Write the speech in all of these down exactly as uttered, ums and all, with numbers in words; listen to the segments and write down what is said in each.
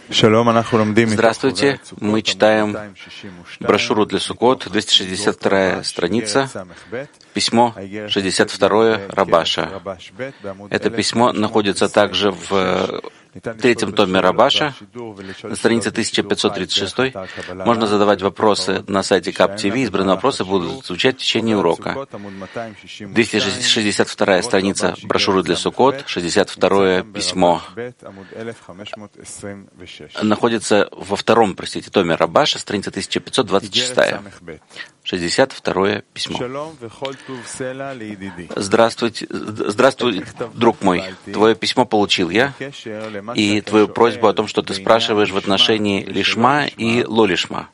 Здравствуйте, мы читаем брошюру для Суккот, двести шестьдесят вторая страница, письмо шестьдесят второе Рабаша. Это письмо находится также в третьем томе Рабаша, на странице тысяча пятьсот тридцать шесть. Можно задавать вопросы на сайте кап ти ви, избранные вопросы будут звучать в течение урока. двести шестьдесят вторая страница брошюры для Суккот, шестьдесят второе письмо, находится во втором, простите, томе Рабаша, страница тысяча пятьсот двадцать шесть. шестьдесят второе письмо. Здравствуйте, здравствуй, друг мой. Твое письмо получил я, и твою просьбу о том, что ты спрашиваешь в отношении лишма и лолишма.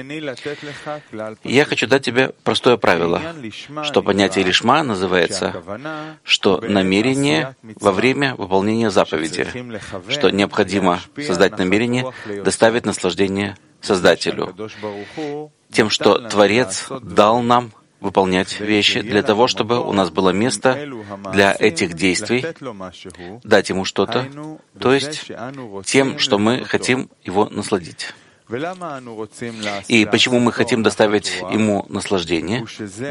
Я хочу дать тебе простое правило, что понятие лишма называется, что намерение во время выполнения заповеди, что необходимо создать намерение, доставить наслаждение Создателю, тем, что Творец дал нам выполнять вещи для того, чтобы у нас было место для этих действий, дать ему что-то, то есть тем, что мы хотим его насладить. И почему мы хотим доставить ему наслаждение?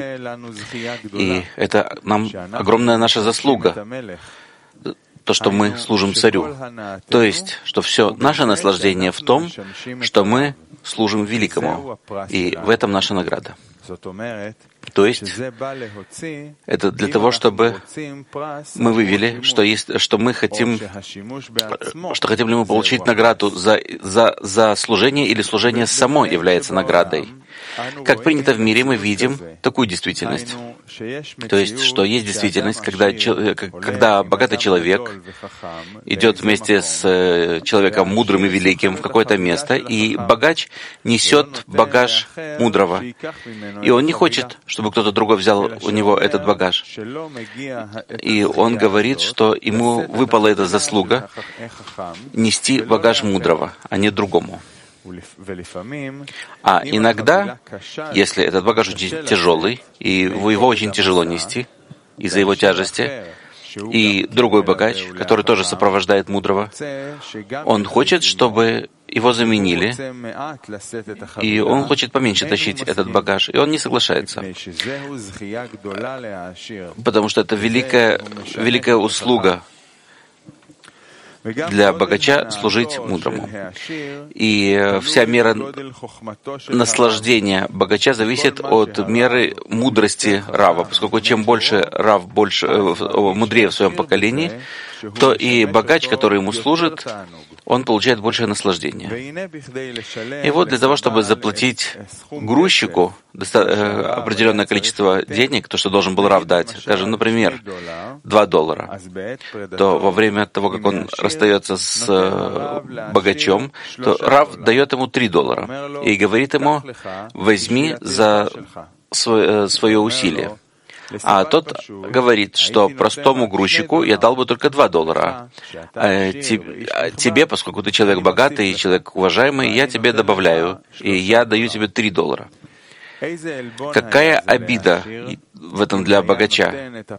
И это нам огромная наша заслуга, то, что мы служим царю. То есть, что все наше наслаждение в том, что мы служим великому, и в этом наша награда. То есть, это для того, чтобы мы вывели, что, есть, что мы хотим, что хотим ли мы получить награду за, за, за служение, или служение само является наградой. Как принято в мире, мы видим такую действительность. То есть, что есть действительность, когда, когда богатый человек идет вместе с человеком мудрым и великим в какое-то место, и богач несет багаж мудрого. И он не хочет, чтобы кто-то другой взял у него этот багаж. И он говорит, что ему выпала эта заслуга нести багаж мудрого, а не другому. А иногда, если этот багаж очень тяжелый, и его очень тяжело нести из-за его тяжести, и другой богач, который тоже сопровождает мудрого, он хочет, чтобы его заменили, и он хочет поменьше тащить этот багаж, и он не соглашается. Потому что это великая, великая услуга для богача служить мудрому. И вся мера наслаждения богача зависит от меры мудрости Рава, поскольку чем больше Рав больше, мудрее в своем поколении, то и богач, который ему служит, он получает большее наслаждение. И вот для того, чтобы заплатить грузчику определенное количество денег, то, что должен был Рав дать, скажем, например, два доллара, то во время того, как он расстается с богачом, то Рав дает ему три доллара и говорит ему: возьми за свое, свое усилие. А тот говорит, что простому грузчику я дал бы только два доллара. А тебе, поскольку ты человек богатый и человек уважаемый, я тебе добавляю, и я даю тебе три доллара. Какая обида в этом для богача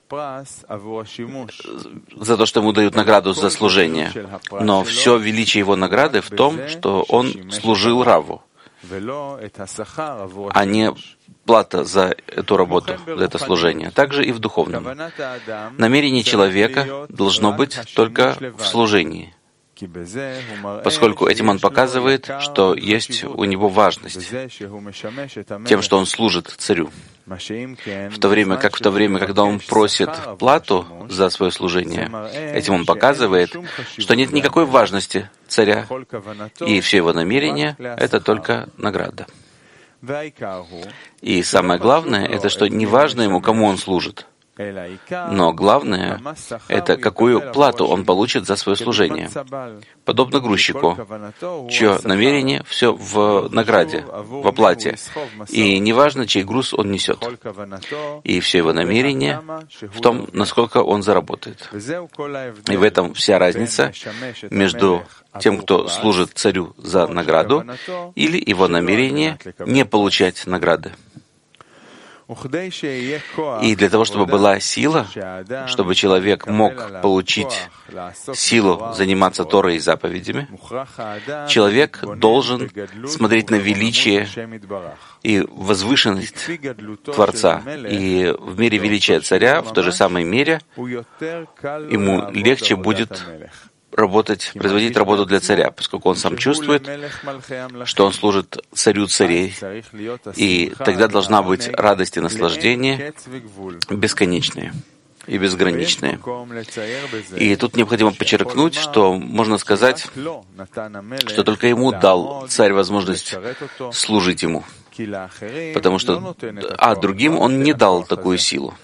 за то, что ему дают награду за служение. Но все величие его награды в том, что он служил Раву, а не плата за эту работу, за это служение. Также и в духовном. Намерение человека должно быть только в служении, поскольку этим он показывает, что есть у него важность тем, что он служит царю. В то время как в то время, когда он просит плату за свое служение, этим он показывает, что нет никакой важности царя, и все его намерения — это только награда. И самое главное — это что не важно ему, кому он служит, но главное — это какую плату он получит за свое служение. Подобно грузчику, чье намерение все в награде, в оплате, и неважно, чей груз он несет. И все его намерение в том, насколько он заработает. И в этом вся разница между тем, кто служит царю за награду, или его намерение не получать награды. И для того, чтобы была сила, чтобы человек мог получить силу заниматься Торой и заповедями, человек должен смотреть на величие и возвышенность Творца. И в мере величия царя, в той же самой мере, ему легче будет работать, производить работу для царя, поскольку он сам чувствует, что он служит царю царей, и тогда должна быть радость и наслаждение бесконечные и безграничные. И тут необходимо подчеркнуть, что можно сказать, что только ему дал царь возможность служить ему, потому что а другим он не дал такую силу.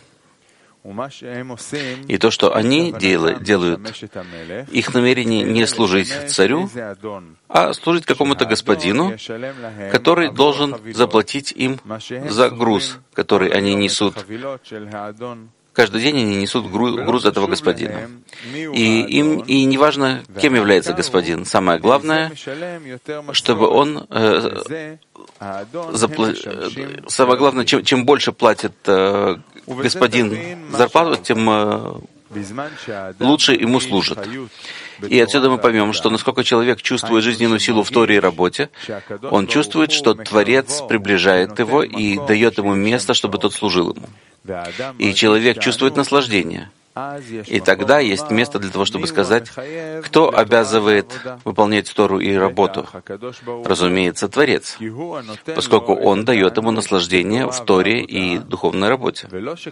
И то, что они делают, их намерение не служить царю, а служить какому-то господину, который должен заплатить им за груз, который они несут. Каждый день они несут груз этого господина. И им и не важно, кем является господин. Самое главное, чтобы он э, запла... Самое главное, чем, чем больше платит э, господин зарплату, тем э, лучше ему служат. И отсюда мы поймем, что насколько человек чувствует жизненную силу в Торе и работе, он чувствует, что Творец приближает его и дает ему место, чтобы тот служил ему. И человек чувствует наслаждение. И тогда есть место для того, чтобы сказать, кто обязывает выполнять Тору и работу. Разумеется, Творец, поскольку Он дает ему наслаждение в Торе и духовной работе.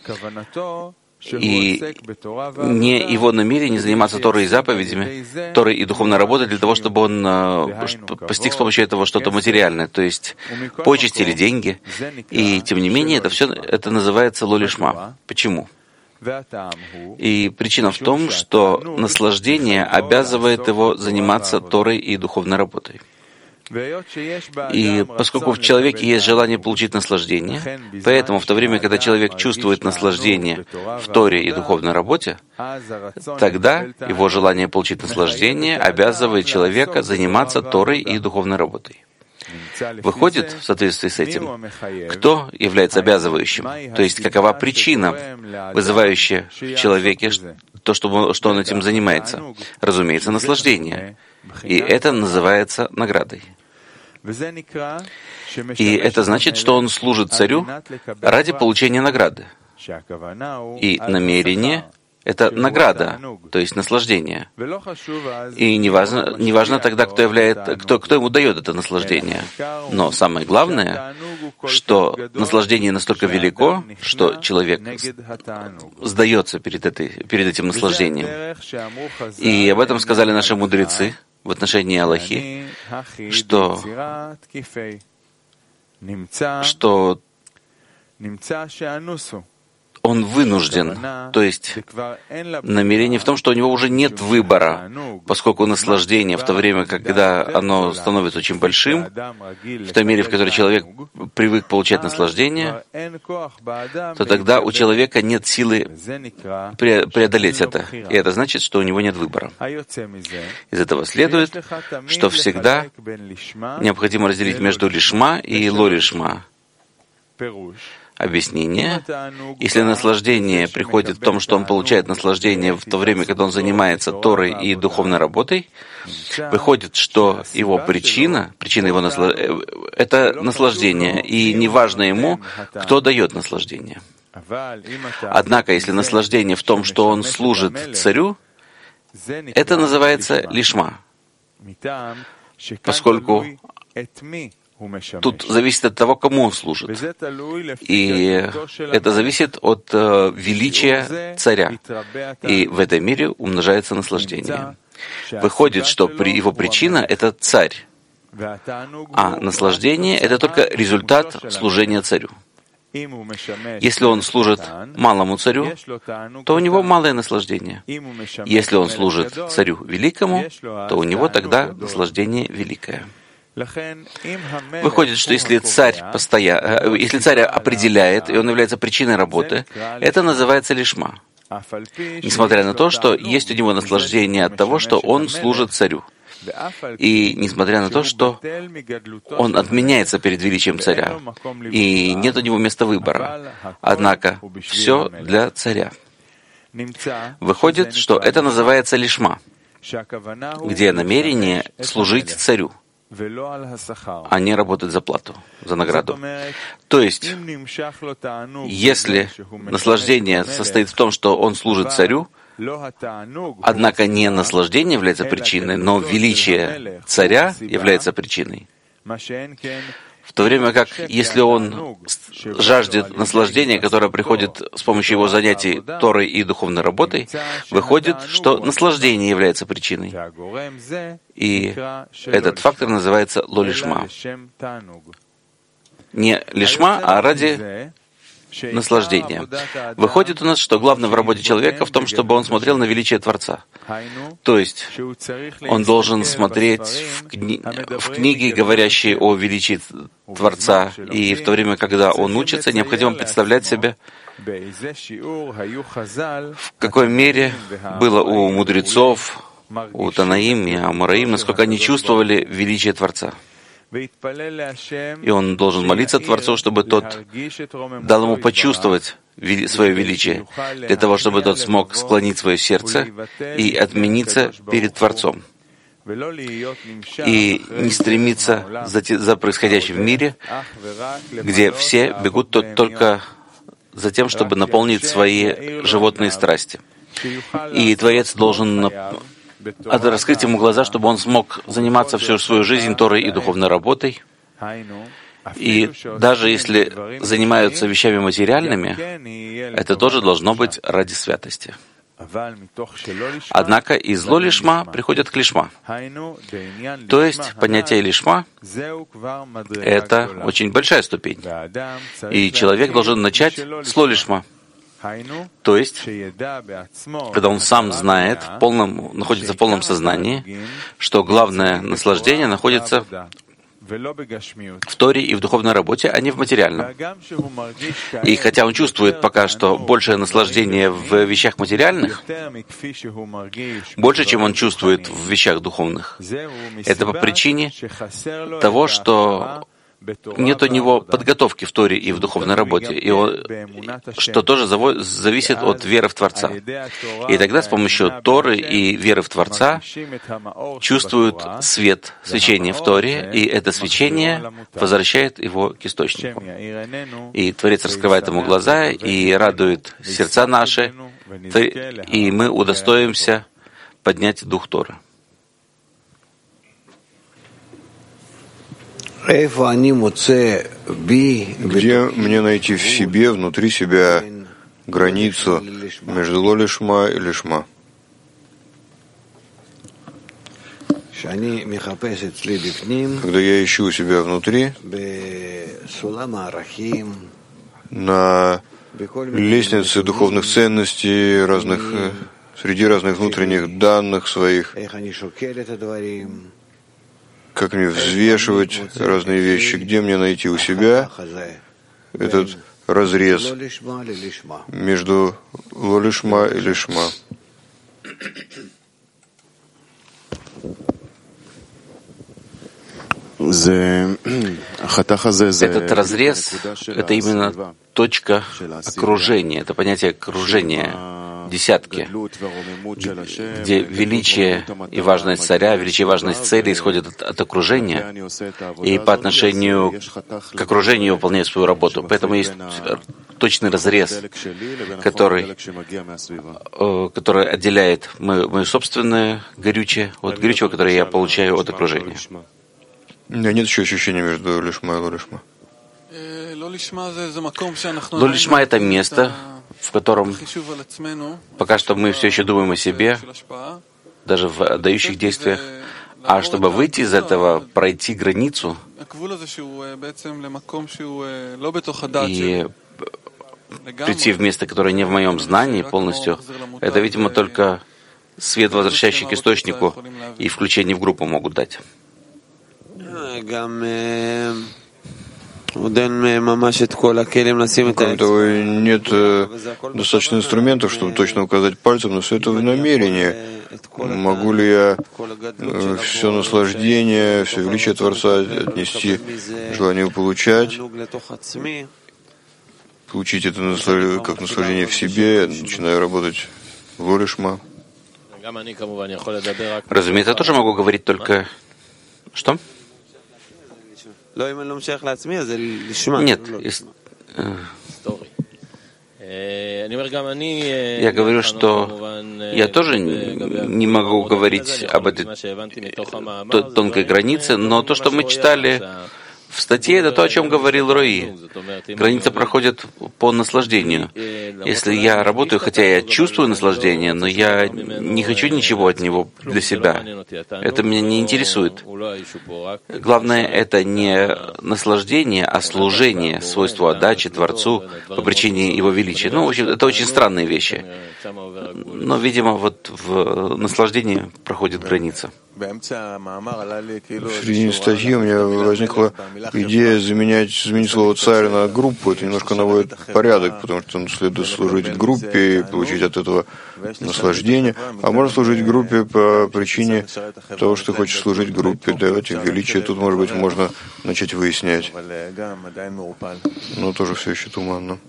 И не его намерение заниматься Торой и заповедями, Торой и духовной работой для того, чтобы он постиг с помощью этого что-то материальное, то есть почести или деньги. И тем не менее, это все это называется ло-лишма. Почему? И причина в том, что наслаждение обязывает его заниматься Торой и духовной работой. И поскольку в человеке есть желание получить наслаждение, поэтому в то время, когда человек чувствует наслаждение в Торе и духовной работе, тогда его желание получить наслаждение обязывает человека заниматься Торой и духовной работой. Выходит, в соответствии с этим, кто является обязывающим, то есть какова причина, вызывающая в человеке то, что он этим занимается. Разумеется, наслаждение. И это называется наградой. И это значит, что он служит царю ради получения награды. И намерение — это награда, то есть наслаждение. И не важно, не важно тогда, кто, является, кто, кто ему дает это наслаждение. Но самое главное, что наслаждение настолько велико, что человек сдается перед, этой, перед этим наслаждением. И об этом сказали наши мудрецы в отношении Аллахи, что, что он вынужден, то есть намерение в том, что у него уже нет выбора, поскольку наслаждение в то время, когда оно становится очень большим, в той мере, в которой человек привык получать наслаждение, то тогда у человека нет силы преодолеть это. И это значит, что у него нет выбора. Из этого следует, что всегда необходимо разделить между лишма и ло-лишма. Объяснение. Если наслаждение приходит в том, что он получает наслаждение в то время, когда он занимается Торой и духовной работой, выходит, что его причина, причина его наслаждения, это наслаждение, и неважно ему, кто дает наслаждение. Однако, если наслаждение в том, что он служит царю, это называется лишма, поскольку тут зависит от того, кому он служит. И это зависит от э, величия царя. И в этом мире умножается наслаждение. Выходит, что при его причина — это царь, а наслаждение — это только результат служения царю. Если он служит малому царю, то у него малое наслаждение. Если он служит царю великому, то у него тогда наслаждение великое. Выходит, что если царь, постоя... если царь определяет, и он является причиной работы, это называется лишма. Несмотря на то, что есть у него наслаждение от того, что он служит царю. И несмотря на то, что он отменяется перед величием царя, и нет у него места выбора, однако все для царя. Выходит, что это называется лишма, где намерение служить царю, а не работать за плату, за награду. То есть, если наслаждение состоит в том, что он служит царю, однако не наслаждение является причиной, но величие царя является причиной, в то время как, если он жаждет наслаждения, которое приходит с помощью его занятий Торой и духовной работой, выходит, что наслаждение является причиной. И этот фактор называется ло-лишма. Не лишма, а ради наслаждения. Выходит у нас, что главное в работе человека в том, чтобы он смотрел на величие Творца. То есть он должен смотреть в, кни... в книги, говорящие о величии Творца, и в то время, когда он учится, необходимо представлять себе, в какой мере было у мудрецов, у Танаим и Амураим, насколько они чувствовали величие Творца. И он должен молиться Творцу, чтобы тот дал ему почувствовать свое величие, для того, чтобы тот смог склонить свое сердце и отмениться перед Творцом. И не стремиться за, за происходящим в мире, где все бегут только за тем, чтобы наполнить свои животные страсти. И Творец должен раскрыть ему глаза, чтобы он смог заниматься всю свою жизнь Торой и духовной работой. И даже если занимаются вещами материальными, это тоже должно быть ради святости. Однако из ло-лишма приходят к лишма. То есть понятие лишма — это очень большая ступень. И человек должен начать с ло-лишма. То есть, когда он сам знает, в полном, находится в полном сознании, что главное наслаждение находится в Торе и в духовной работе, а не в материальном. И хотя он чувствует пока что большее наслаждение в вещах материальных, больше, чем он чувствует в вещах духовных, это по причине того, что нет у него подготовки в Торе и в духовной работе, и он, что тоже зависит от веры в Творца. И тогда с помощью Торы и веры в Творца чувствуют свет, свечение в Торе, и это свечение возвращает его к источнику. И Творец раскрывает ему глаза и радует сердца наши, и мы удостоимся поднять дух Торы. Где мне найти в себе, внутри себя, границу между ло-лишма и лишма? Когда я ищу у себя внутри, на лестнице духовных ценностей, разных, среди разных внутренних данных своих, как мне взвешивать разные вещи, где мне найти у себя этот разрез между ло-лишма и лишма. Этот разрез — это именно точка окружения, это понятие окружения, десятки, где величие и важность царя, величие и важность цели исходят от, от окружения, и по отношению к окружению выполняют свою работу. Поэтому есть точный разрез, который, который отделяет мое собственное горючее от горючего, которое я получаю от окружения. Да, нет еще ощущения между лишма и ло-лишма. Ло-лишма — это место, в котором пока что мы все еще думаем о себе, даже в отдающих действиях, а чтобы выйти из этого, пройти границу и прийти в место, которое не в моем знании полностью, это, видимо, только свет, возвращающий к источнику, и включение в группу могут дать. Кроме того, нет достаточно инструментов, чтобы точно указать пальцем, но все это в намерении. Могу ли я все наслаждение, все величие Творца отнести к желанию получать, получить это как наслаждение в себе, начинаю работать в ло-лишма? Разумеется, я тоже могу говорить только... Что? Нет. Я говорю, что я тоже не могу говорить об этой тонкой границе, но то, что мы читали в статье, это то, о чем говорил Рои. Граница проходит по наслаждению. Если я работаю, хотя я чувствую наслаждение, но я не хочу ничего от него для себя, это меня не интересует. Главное, это не наслаждение, а служение, свойство отдачи Творцу по причине Его величия. Ну, в общем, это очень странные вещи. Но, видимо, вот в наслаждении проходит граница. В середине статьи у меня возникла идея заменять, заменить слово «царь» на группу. Это немножко наводит порядок, потому что следует служить группе и получить от этого наслаждение. А можно служить группе по причине того, что ты хочешь служить группе. Давайте величие тут, может быть, можно начать выяснять. Но тоже все еще туманно.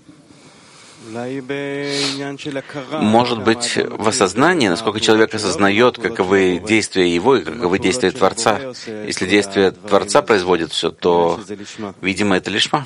Может быть, в осознании, насколько человек осознает, каковы действия его и каковы действия Творца. Если действия Творца производят все, то, видимо, это лишма.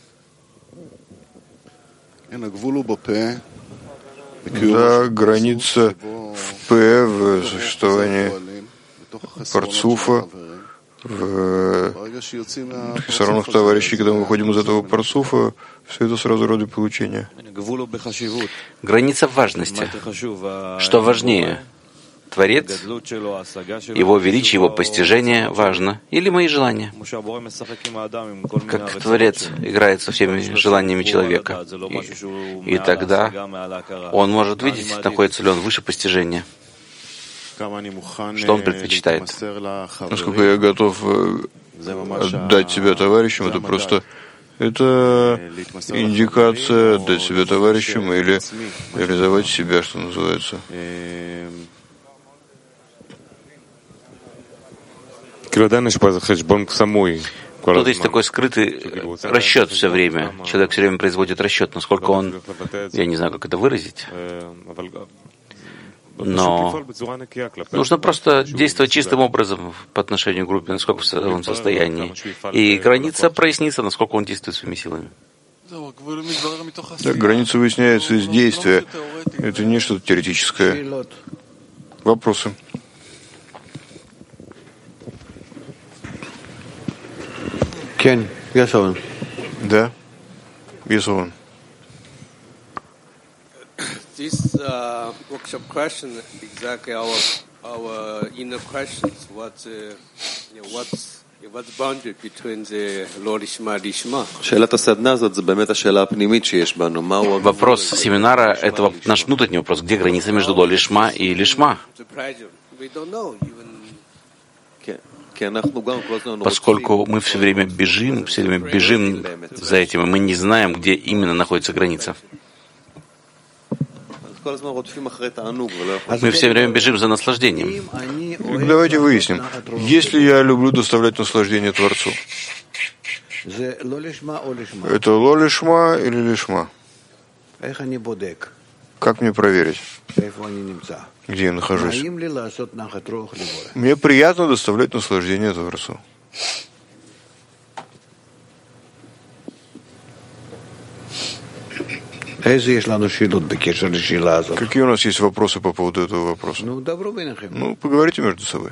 Да, граница в П, в существовании парцуфа, в хисаронах товарищей, когда мы выходим из этого парцуфа, все это сразу ради получения. Граница в важности. Что важнее? Творец, Его величие, Его постижение важно, или мои желания? Как Творец играет со всеми желаниями человека. И, и тогда он может видеть, находится ли он выше постижения. Что он предпочитает? Насколько я готов отдать себя товарищам, это просто это индикация отдать себя товарищам или реализовать себя, что называется. Тут есть такой скрытый расчет все время. Человек все время производит расчет, насколько он, я не знаю, как это выразить, но нужно просто действовать чистым образом по отношению к группе, насколько он в состоянии. И граница прояснится, насколько он действует своими силами. Да, граница выясняется из действия. Это не что-то теоретическое. Вопросы? Кен, Ясован. Да, Ясован. This uh, workshop question exactly our our inner questions. What uh, you know, what's what's boundary between the lo lishma lishma? Вопрос семинара — это наш внутренний вопрос. Где граница между ло лишма и лишма? Поскольку мы все время бежим, все время бежим за этим, и мы не знаем, где именно находится граница. Мы все время бежим за наслаждением. Давайте выясним, если я люблю доставлять наслаждение Творцу, это ло лишма или лишма? Как мне проверить, где я нахожусь? Мне приятно доставлять наслаждение Творцу. Какие у нас есть вопросы по поводу этого вопроса? Ну, поговорите между собой.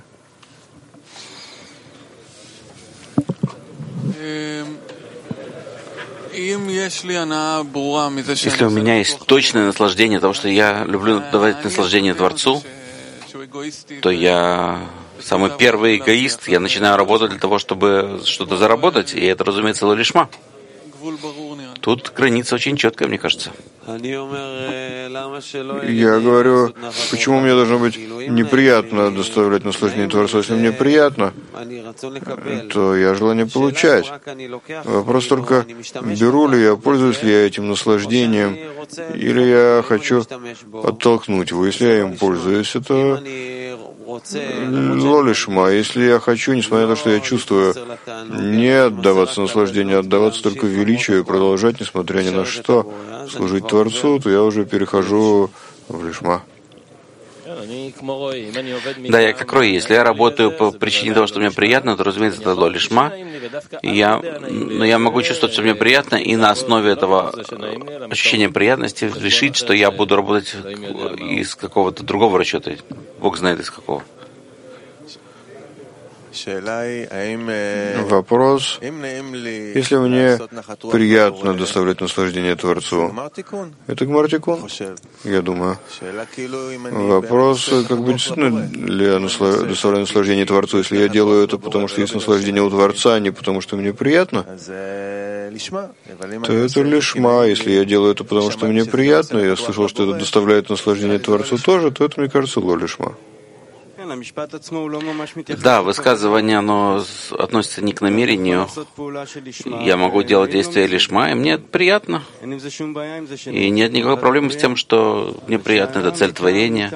Если у меня есть точное наслаждение того, что я люблю давать наслаждение Творцу, то я самый первый эгоист, я начинаю работать для того, чтобы что-то заработать, и это, разумеется, ло лишма. Тут граница очень четкая, мне кажется. Я говорю, почему мне должно быть неприятно доставлять наслаждение Творцу? Если мне приятно, то я желание получать. Вопрос только, беру ли я, пользуюсь ли я этим наслаждением, или я хочу оттолкнуть его. Если я им пользуюсь, это лолишма. Если я хочу, несмотря на то, что я чувствую, не отдаваться наслаждению, а отдаваться только величию и продолжать, несмотря ни на что, служить Творцу, то я уже перехожу в лишма. Да, я как Рой. Если я работаю по причине того, что мне приятно, то, разумеется, это лолишма. Я, но я могу чувствовать, что мне приятно, и на основе этого ощущения приятности решить, что я буду работать из какого-то другого расчета. Бог знает из какого. Вопрос: если мне приятно доставлять наслаждение Творцу, это гмартикун? Я думаю. Вопрос, как бы действительно ли я доставляю наслаждение Творцу, если я делаю это, потому что есть наслаждение у Творца, а не потому что мне приятно, то это лишма. Если я делаю это, потому что мне приятно, я слышал, что это доставляет наслаждение Творцу тоже, то это, мне кажется, лолишма. Да, высказывание, оно относится не к намерению. Я могу делать действия лишма, и мне приятно. И нет никакой проблемы с тем, что мне приятно, это цель творения.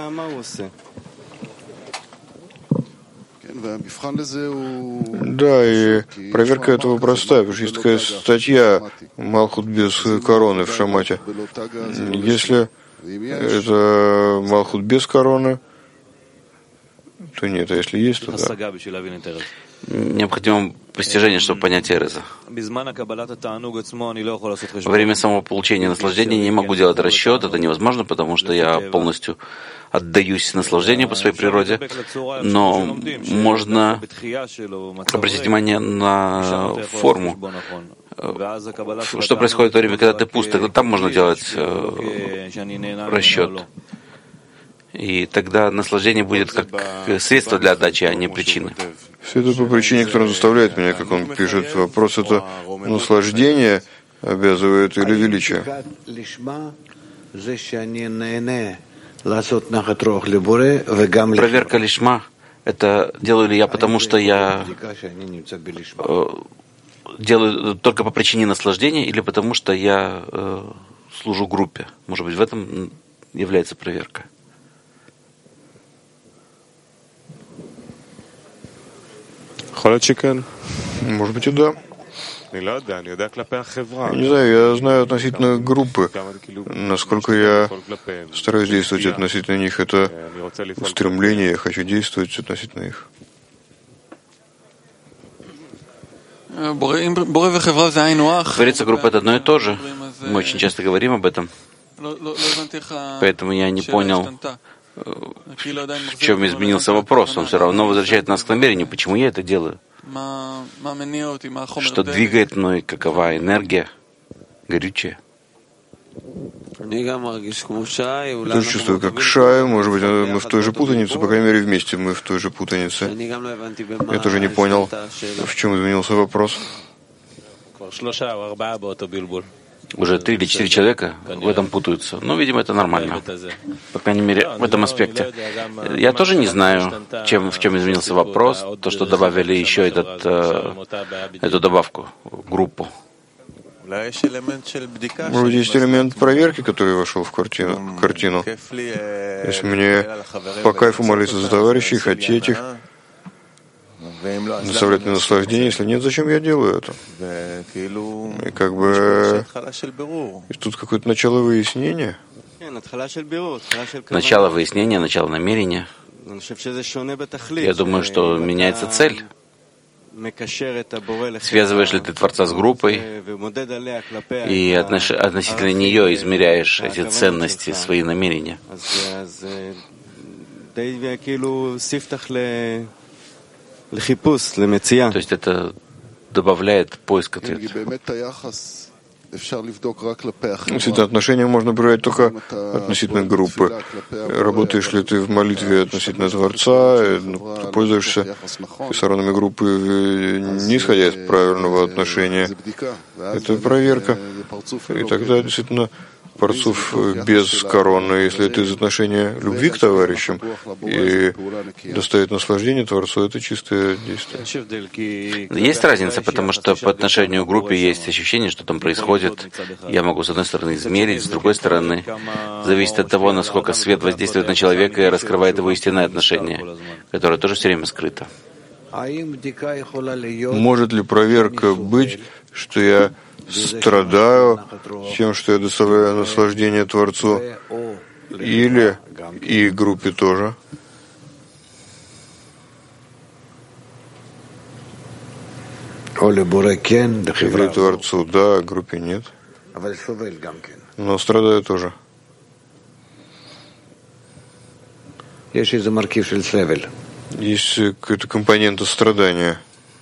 Да, и проверка этого простая, потому что есть такая статья «Малхут без короны» в Шамате. Если это Малхут без короны, то нет, а если есть, то да. Необходимо постижение, чтобы понять Эреза. Во время самого получения наслаждения я не могу делать расчет, это невозможно, потому что я полностью отдаюсь наслаждению по своей природе, но можно обратить внимание на форму. Что происходит в то время, когда ты пуст, тогда там можно делать э, расчет. И тогда наслаждение будет как средство для отдачи, а не причина. Все это по причине, которая заставляет меня, как он пишет, вопрос: это наслаждение обязывает или величие? Проверка лишма — это делаю ли я, потому что я э, делаю только по причине наслаждения, или потому что я э, служу группе. Может быть, в этом является проверка. Может быть, и да. Я не знаю, я знаю относительно группы, насколько я стараюсь действовать относительно них. Это устремление, я хочу действовать относительно их. Творится группа — это одно и то же. Мы очень часто говорим об этом. Поэтому я не понял, в чем изменился вопрос. Он все равно возвращает нас к намерению. Почему я это делаю? Что двигает мной, какова энергия горючая? Я тоже чувствую, как Шай, может быть, мы в той же путанице, по крайней мере, вместе мы в той же путанице. Я тоже не понял, в чем изменился вопрос. Уже три или четыре человека в этом путаются. Ну, видимо, это нормально. По крайней мере, в этом аспекте. Я тоже не знаю, чем, в чем изменился вопрос. То, что добавили еще этот, э, эту добавку, группу. Может быть, есть элемент проверки, который вошел в картину. картину. Если мне по кайфу молиться за товарищей, хотеть их, доставлять мне наслаждение, если нет, зачем я делаю это? И как бы и тут какое-то начало выяснения. Начало выяснения, начало намерения. Я думаю, что меняется цель. Связываешь ли ты Творца с группой и отнош... относительно нее измеряешь эти ценности, свои намерения. То есть это добавляет поиск ответа. Если это отношение можно проверять только относительно группы. Работаешь ли ты в молитве относительно Творца, ты пользуешься хисаронами группы, не исходя из правильного отношения. Это проверка. И тогда действительно парцуф без короны, если это из отношения любви к товарищам и доставит наслаждение Творцу, это чистое действие. Есть разница, потому что по отношению к группе есть ощущение, что там происходит. Я могу, с одной стороны, измерить, с другой стороны, зависит от того, насколько свет воздействует на человека и раскрывает его истинное отношение, которое тоже все время скрыто. Может ли проверка быть, что я страдаю тем, что я доставляю наслаждение Творцу, или и группе тоже? Или Творцу, да, группе нет. Но страдаю тоже. Есть какой-то компонент страдания.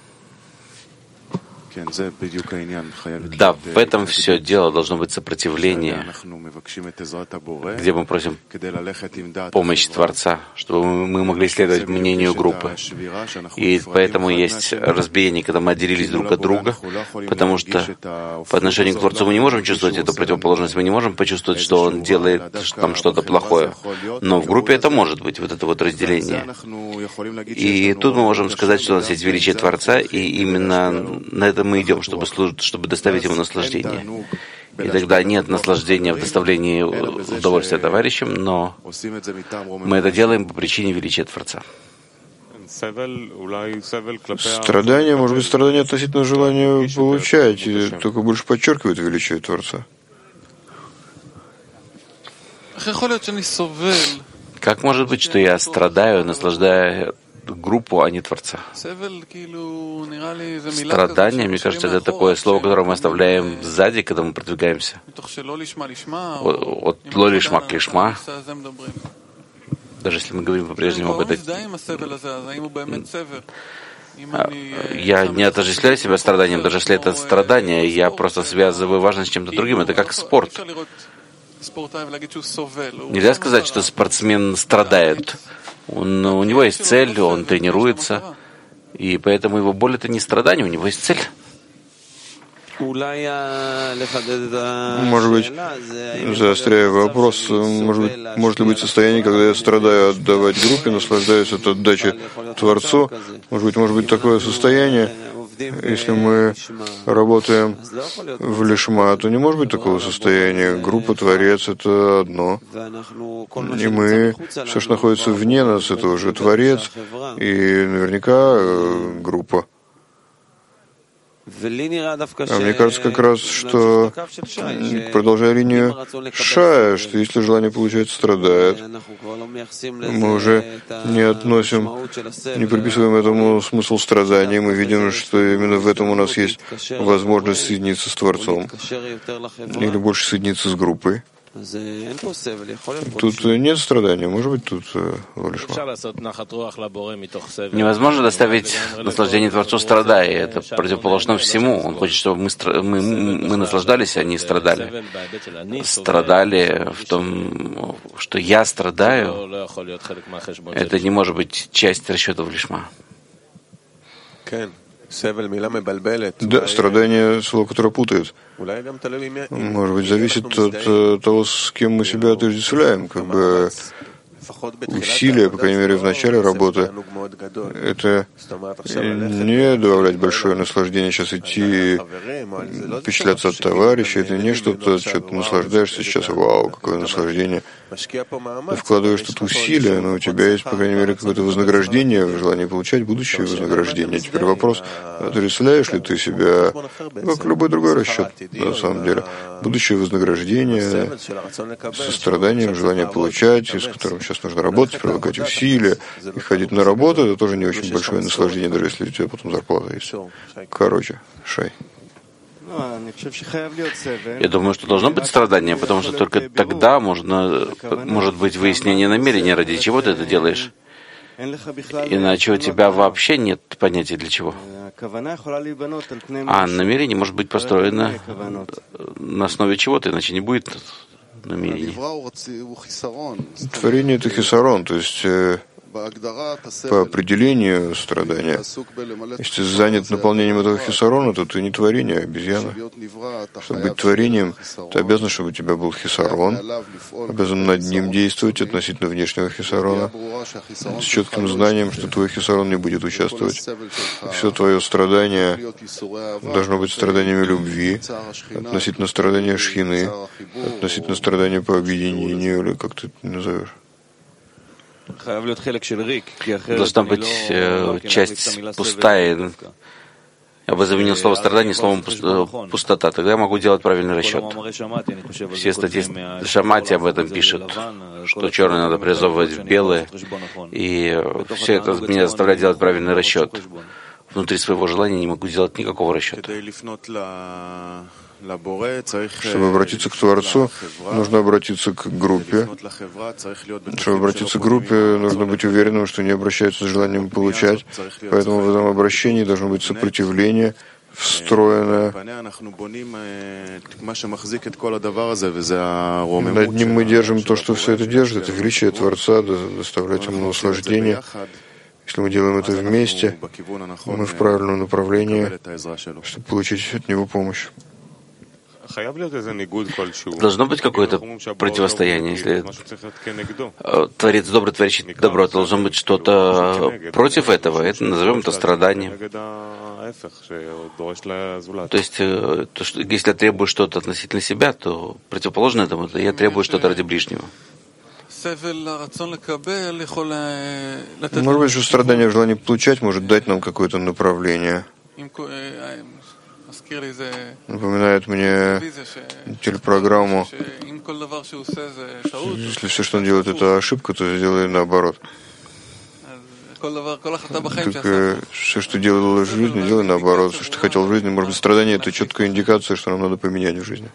Да, в этом все дело, должно быть сопротивление, где мы просим помощи Творца, чтобы мы могли следовать мнению группы. И поэтому есть разбиение, когда мы отделились друг от друга, потому что по отношению к Творцу мы не можем чувствовать эту противоположность, мы не можем почувствовать, что Он делает там что-то плохое. Но в группе это может быть, вот это вот разделение. И тут мы можем сказать, что у нас есть величие Творца, и именно на это мы идем, чтобы, служить, чтобы доставить ему наслаждение. И тогда нет наслаждения в доставлении удовольствия товарищам, но мы это делаем по причине величия Творца. Страдание, может быть, страдание относительно желания получать, только больше подчеркивает величие Творца. Как может быть, что я страдаю, наслаждая группу, а не Творца? Страдание, мне кажется, это такое слово, которое мы оставляем сзади, когда мы продвигаемся. От ло-лишма к лишма. Даже если мы говорим по-прежнему об этом. Я не отождествляю себя страданием, даже если это страдание, я просто связываю важность с чем-то другим. Это как спорт. Нельзя сказать, что спортсмен страдает. Он, у него есть цель, он тренируется, и поэтому его боль — это не страдание, у него есть цель. Может быть, заостряя вопрос, может быть, может ли быть состояние, когда я страдаю отдавать группе, наслаждаюсь от отдачи Творцу? Может быть, может быть такое состояние, если мы работаем в лишма, то не может быть такого состояния. Группа, Творец — это одно. И мы, все, что находится вне нас, это уже Творец, и наверняка группа. А мне кажется как раз, что, продолжая линию Шая, что если желание получать страдает, мы уже не относим, не приписываем этому смысл страдания, мы видим, что именно в этом у нас есть возможность соединиться с Творцом, или больше соединиться с группой. Тут нет страдания, может быть, тут лишма. Невозможно доставить наслаждение Творцу, страдая. Это противоположно всему. Он хочет, чтобы мы, стра... мы, мы наслаждались, а не страдали. Страдали в том, что я страдаю, это не может быть часть расчетов лишма. Да, страдание — слово, которое путает. Может быть, зависит от того, с кем мы себя отождествляем. Как бы усилия, по крайней мере, в начале работы, это не добавлять большое наслаждение, сейчас идти впечатляться от товарища, это не что-то, что ты наслаждаешься сейчас, вау, какое наслаждение. Ты вкладываешь тут усилия, но у тебя есть, по крайней мере, какое-то вознаграждение, желание получать будущее вознаграждение. Теперь вопрос, отождествляешь ли ты себя, как любой другой расчет, на самом деле, будущее вознаграждение, состраданием, желание получать, с которым сейчас нужно работать, прилагать усилия, и ходить на работу, это тоже не очень большое наслаждение, даже если у тебя потом зарплата есть. Короче, Шай. Я думаю, что должно быть страдание, потому что только тогда можно, может быть выяснение намерения, ради чего ты это делаешь. Иначе у тебя вообще нет понятия для чего. А намерение может быть построено на основе чего-то, иначе не будет намерений. Творение — это хисарон, то есть По определению страдания, если ты занят наполнением этого хисарона, то ты не творение, а обезьяна. Чтобы быть творением, ты обязан, чтобы у тебя был хисарон, обязан над ним действовать относительно внешнего хисарона, с четким знанием, что твой хисарон не будет участвовать. Все твое страдание должно быть страданиями любви, относительно страдания шхины, относительно страдания по объединению, или как ты это назовешь. Должна быть э, часть пустая. Я бы заменил слово страдание словом пустота. Тогда я могу делать правильный расчет. Все статьи Шамати об этом пишут, что черное надо преобразовывать в белое. И все это меня заставляет делать правильный расчет. Внутри своего желания не могу сделать никакого расчета. Чтобы обратиться к Творцу, нужно обратиться к группе. Чтобы обратиться к группе, нужно быть уверенным, что не обращаются с желанием получать. Поэтому в этом обращении должно быть сопротивление, встроенное. Над ним мы держим то, что все это держит, это величие Творца, доставлять ему наслаждение. Если мы делаем это вместе, мы в правильном направлении, чтобы получить от него помощь. Должно быть какое-то противостояние. Если Творец добрый, творящий добро, должно быть что-то против этого. Это назовем это страданием. То есть, то, что, если я требую что-то относительно себя, то противоположно этому, то я требую что-то ради ближнего. Может быть, что страдание в желании получать может дать нам какое-то направление. Напоминает мне телепрограмму. Если все, что он делает, это ошибка, то сделай наоборот. Так, э, все, что делал в жизни, делай наоборот. Все, что хотел в жизни, может быть, страдание — это четкая индикация, что нам надо поменять в жизни.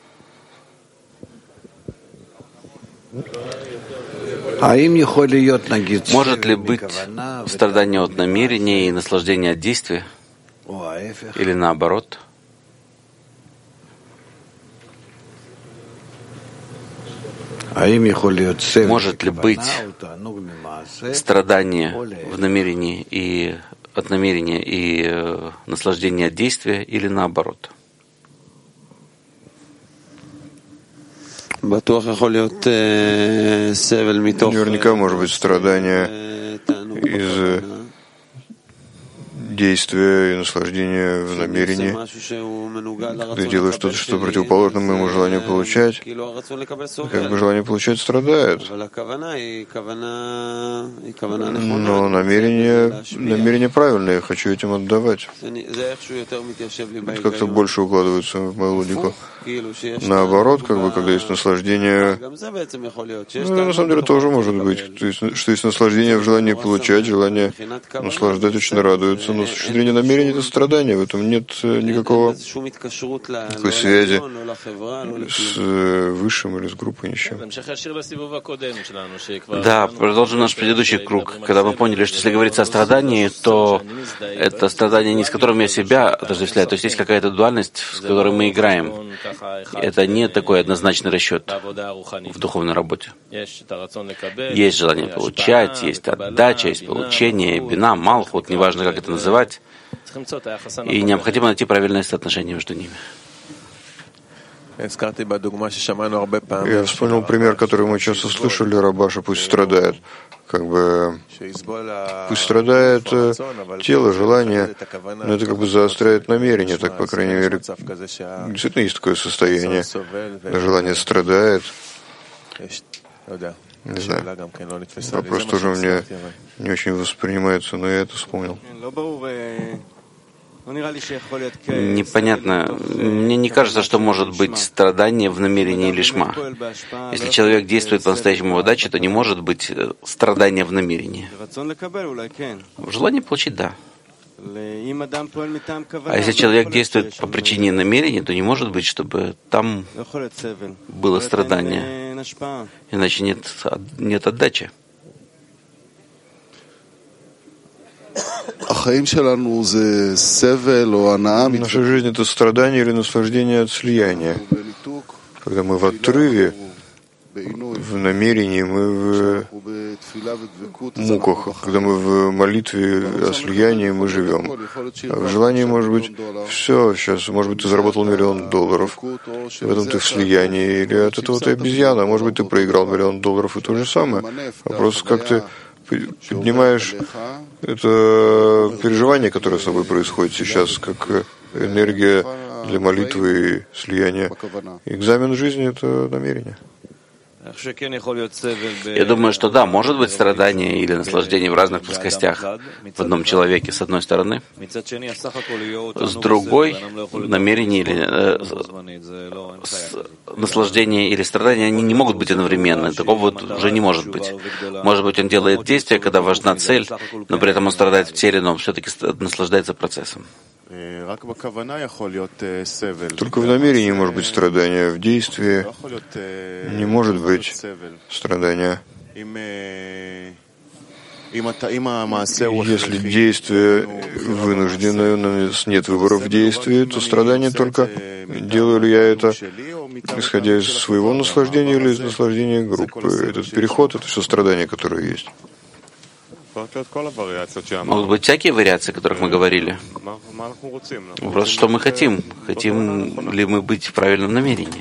Может ли быть страдание от намерения и наслаждение от действия? Или наоборот? Может ли быть страдание в намерении и от намерения и э, наслаждение от действия или наоборот? Наверняка может быть страдание из действия и наслаждения в намерении. Когда делаешь что-то, что противоположно моему желанию получать, как бы желание получать страдает. Но намерение, намерение правильное, я хочу этим отдавать. Это как-то больше укладывается в мою логику. Наоборот, как бы, когда есть наслаждение, ну, на самом деле тоже может быть, то есть, что есть наслаждение в желании получать, желание наслаждать очень радуется, но с точки зрения намерения это страдание, в этом нет никакого никакой связи с высшим или с группой, ничем. Да, продолжим наш предыдущий круг, когда мы поняли, что если говорится о страдании, то это страдание не с которым я себя отождествляю, то есть есть какая-то дуальность, с которой мы играем. Это не такой однозначный расчет в духовной работе. Есть желание получать, есть отдача, есть получение, бина, малхут, неважно, как это называть. И необходимо найти правильное соотношение между ними. Я вспомнил пример, который мы часто слышали, Рабаша, пусть страдает. Как бы пусть страдает тело, желание, но это как бы заостряет намерение, так, по крайней мере, действительно есть такое состояние. Желание страдает. Не знаю. Вопрос тоже у меня не очень воспринимается, но я это вспомнил. Непонятно. Мне не кажется, что может быть страдание в намерении лишма. Если человек действует по-настоящему в отдаче, то не может быть страдания в намерении. В желании получить — да. А если человек действует по причине намерения, то не может быть, чтобы там было страдание. Иначе нет, нет отдачи. Наша жизнь — это страдание или наслаждение от слияния. Когда мы в отрыве, в намерении, мы в муках. Когда мы в молитве о слиянии, мы живем. А в желании может быть все. Сейчас, может быть, ты заработал миллион долларов. В этом ты в слиянии. Или от этого ты обезьяна. Может быть, ты проиграл миллион долларов, и то же самое. Вопрос, как ты поднимаешь это переживание, которое с тобой происходит сейчас, как энергия для молитвы и слияния. Экзамен жизни — это намерение. Я думаю, что да, может быть страдание или наслаждение в разных плоскостях в одном человеке, с одной стороны. С другой, намерение или э, с, наслаждение или страдание, они не могут быть одновременно. Такого вот уже не может быть. Может быть, он делает действие, когда важна цель, но при этом он страдает в теле, но он все-таки наслаждается процессом. Только в намерении может быть страдание, в действии не может быть страдания. Если действие вынуждено, у нас нет выбора в действии, то страдание только делаю ли я это, исходя из своего наслаждения или из наслаждения группы. Этот переход — это все страдания, которые есть. Могут быть всякие вариации, о которых мы говорили. Вопрос, что мы хотим? Хотим ли мы быть в правильном намерении?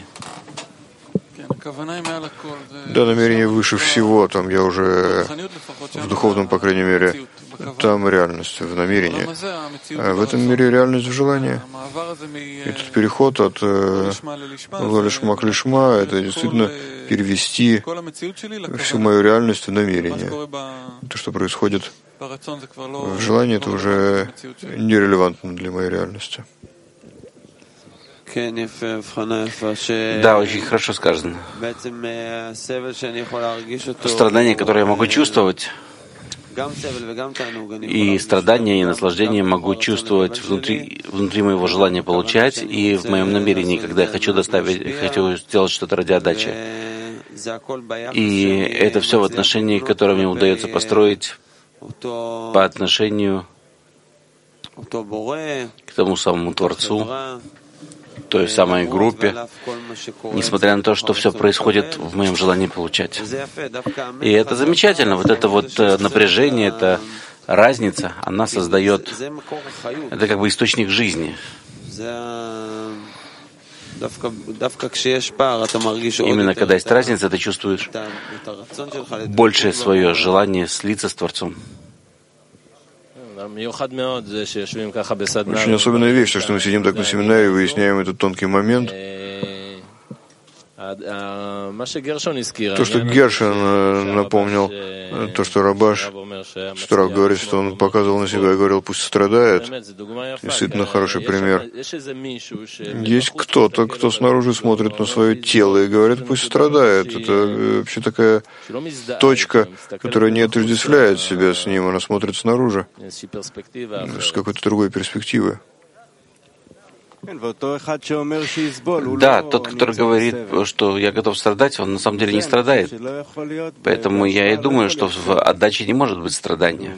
Да, намерение выше всего. Там я уже в духовном, по крайней мере, там реальность в намерении. А в этом мире реальность в желании. Этот переход от лишма к лишма — это действительно перевести всю мою реальность в намерение. То, что происходит в желании, это уже нерелевантно для моей реальности. Да, очень хорошо сказано. Страдание, которое я могу чувствовать, и страдания, и наслаждение могу чувствовать внутри, внутри моего желания получать и в моем намерении, когда я хочу доставить, хочу сделать что-то ради отдачи. И это все в отношении, которое мне удается построить по отношению к тому самому Творцу, той самой группе, несмотря на то, что все происходит в моем желании получать. И это замечательно. Вот это вот напряжение, эта разница, она создает, это как бы источник жизни. Именно когда есть разница, ты чувствуешь большее свое желание слиться с Творцом. Очень особенная вещь, что мы сидим так на семинаре и выясняем этот тонкий момент. То, что Гершин напомнил, то, что Рабаш, что Рав говорит, что он показывал на себя и говорил, пусть страдает. Действительно хороший пример. Есть кто-то, кто снаружи смотрит на свое тело и говорит, пусть страдает. Это вообще такая точка, которая не отождествляет себя с ним, она смотрит снаружи, с какой-то другой перспективы. Да, тот, который говорит, что я готов страдать, он на самом деле не страдает. Поэтому я и думаю, что в отдаче не может быть страдания.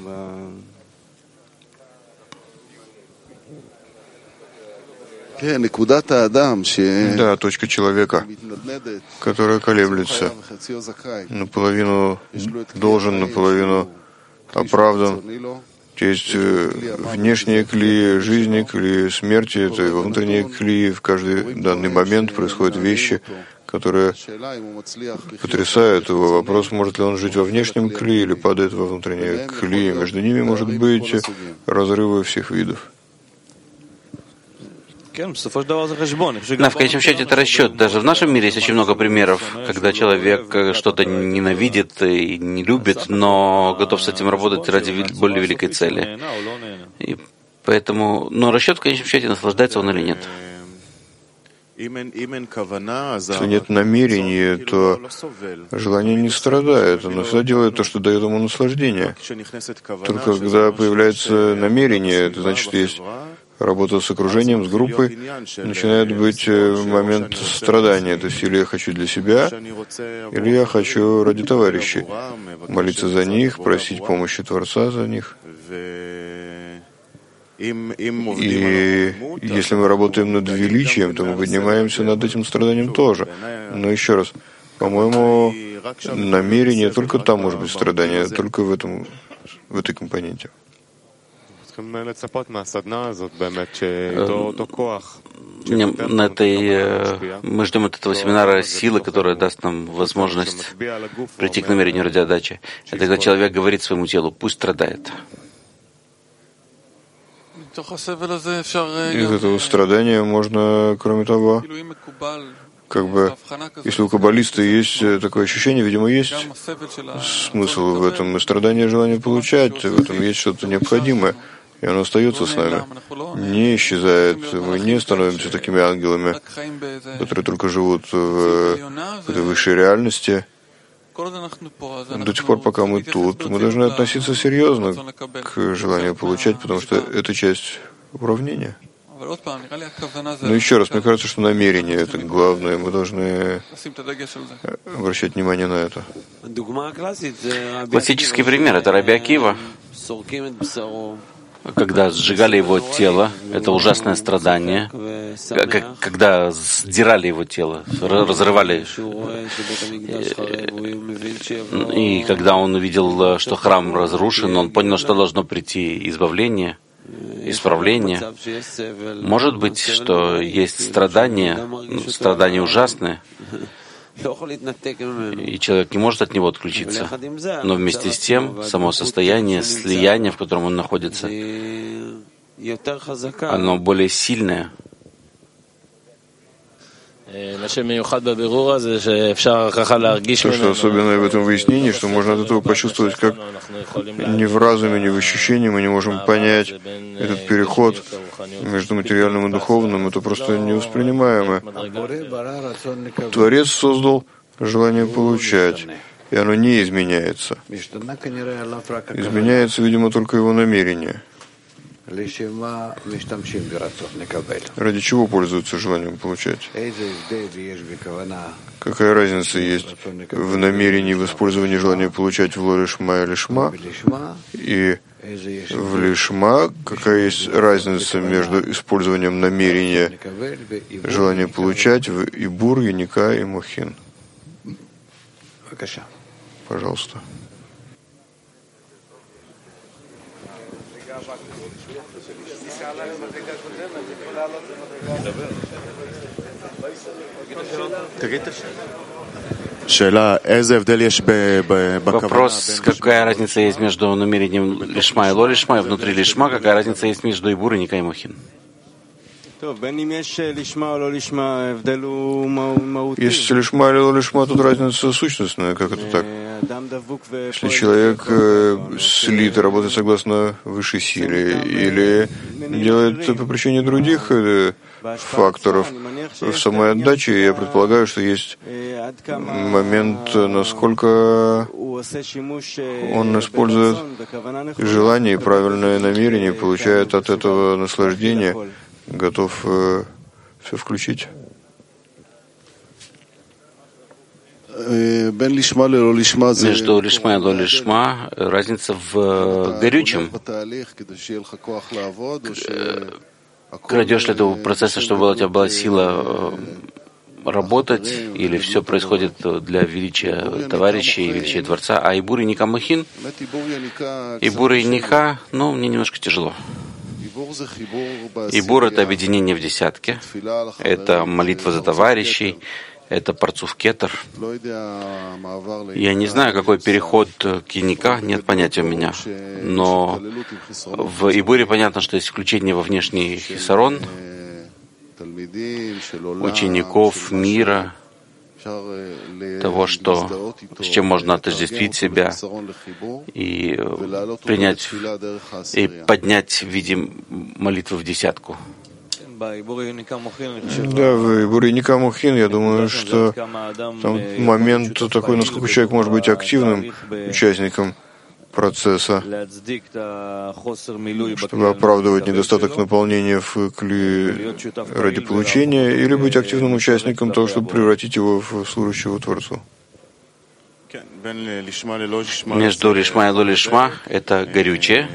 Да, точка человека, которая колеблется, наполовину должен, наполовину оправдан. Есть внешние клеи жизни, клеи смерти, это и внутренние клеи. В каждый данный момент происходят вещи, которые потрясают его. Вопрос, может ли он жить во внешнем клее или падает во внутренние клеи. Между ними может быть разрывы всех видов. Да, в конечном счете это расчет. Даже в нашем мире есть очень много примеров, когда человек что-то ненавидит и не любит, но готов с этим работать ради более великой цели. И поэтому, но расчет в конечном счете, наслаждается он или нет. Если нет намерения, то желание не страдает. Оно всегда делает то, что дает ему наслаждение. Только когда появляется намерение, это значит, что есть работа с окружением, с группой, начинает быть момент страдания. То есть или я хочу для себя, или я хочу ради товарищей. Молиться за них, просить помощи Творца за них. И если мы работаем над величием, то мы поднимаемся над этим страданием тоже. Но еще раз, по-моему, намерение, только там может быть страдание, только в этом, в этой компоненте. На этой, мы ждем от этого семинара силы, которая даст нам возможность прийти к намерению ради отдачи. Это когда человек говорит своему телу: пусть страдает. Из этого страдания можно, кроме того, как бы, если у каббалиста есть такое ощущение, видимо, есть смысл в этом, и страдание, желание получать, в этом есть что-то необходимое, и оно остается с нами, не исчезает. Мы не становимся такими ангелами, которые только живут в этой высшей реальности. До тех пор, пока мы тут, мы должны относиться серьезно к желанию получать, потому что это часть уравнения. Но еще раз, мне кажется, что намерение — это главное, мы должны обращать внимание на это. Классический пример — это Раби Акива. Когда сжигали его тело, это ужасное страдание, когда сдирали его тело, разрывали. И когда он увидел, что храм разрушен, он понял, что должно прийти избавление, исправление. Может быть, что есть страдания, страдания ужасные, и человек не может от него отключиться. Но вместе с тем, само состояние слияния, в котором он находится, оно более сильное. То, что особенное в этом выяснении, что можно от этого почувствовать, как ни в разуме, ни в ощущении мы не можем понять этот переход между материальным и духовным, это просто невоспринимаемо. Творец создал желание получать, и оно не изменяется. Изменяется, видимо, только его намерение. Ради чего пользуются желанием получать? Какая разница есть в намерении в использовании желания получать в ло-лишма и лишма? И в лишма какая есть разница между использованием намерения желания получать в ибур, яника и мохин? Пожалуйста. Вопрос, какая разница есть между намерением лишма и ло-лишма, и внутри лишма, какая разница есть между ибур и никай мохин? Если лишма или ло-лишма, тут разница сущностная, как это так? Если человек э, слит, работает согласно высшей силе, или делает по причине других э, факторов в самой отдаче, я предполагаю, что есть момент, насколько он использует желание и правильное намерение, получает от этого наслаждение, готов э, все включить. Между лишма и ло-лишма разница в горючем. Крадешь ли этого процесса, чтобы у тебя была сила работать, или все происходит для величия товарища и величия Творца, а ибур и ника мохин, ибур и ника, ну, мне немножко тяжело. Ибур — это объединение в десятке, это молитва за товарищей, это парцуф кетер. Я не знаю, какой переход к ника, нет понятия у меня. Но в ибуре понятно, что есть включение во внешний хисарон учеников мира, того, что, с чем можно отождествить себя и принять и поднять в виде молитвы в десятку. Да, в ибуре ника мохин, я думаю, что там момент такой, насколько человек может быть активным участником процесса, чтобы оправдывать недостаток наполнения в кли ради получения, или быть активным участником того, чтобы превратить его в служащего Творцу. Между лишма и ло-лишма это горючее,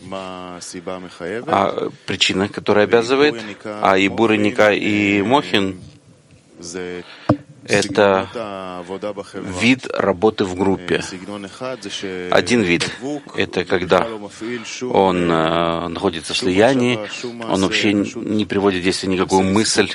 а причина, которая обязывает, а ибур и ника и мохин это вид работы в группе. Один вид — это когда он э, находится в слиянии, он вообще не приводит в действие никакую мысль,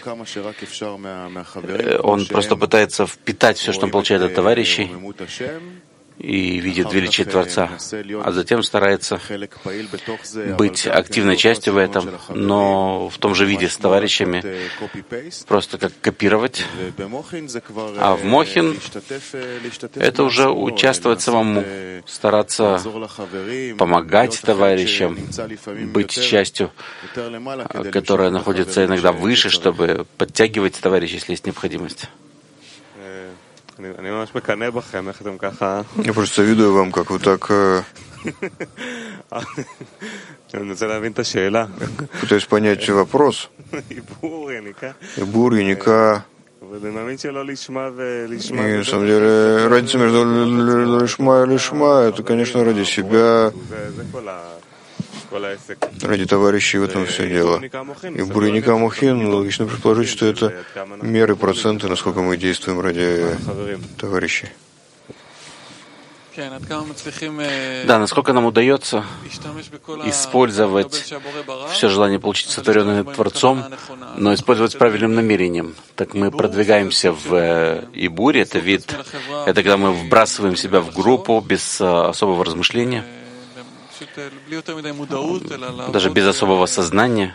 он просто пытается впитать все, что он получает от товарищей, и видит величие Творца, а затем старается быть активной частью в этом, но в том же виде с товарищами, просто как копировать. А в Мохин это уже участвовать самому, стараться помогать товарищам, быть частью, которая находится иногда выше, чтобы подтягивать товарищей, если есть необходимость. Я просто завидую вам, как вы так пытаюсь понять вопрос. Бур, Яника. И на самом деле разница между лишма и лишма — это, конечно, ради себя, ради товарищей, в этом все дело. И в Бур, Яника, Мохин логично предположить, что это меры, проценты, насколько мы действуем ради товарищей. Да, насколько нам удается использовать все желание получить сотворенное Творцом, но использовать с правильным намерением. Так мы продвигаемся в Ибуре, это вид, это когда мы вбрасываем себя в группу без особого размышления, даже без особого сознания.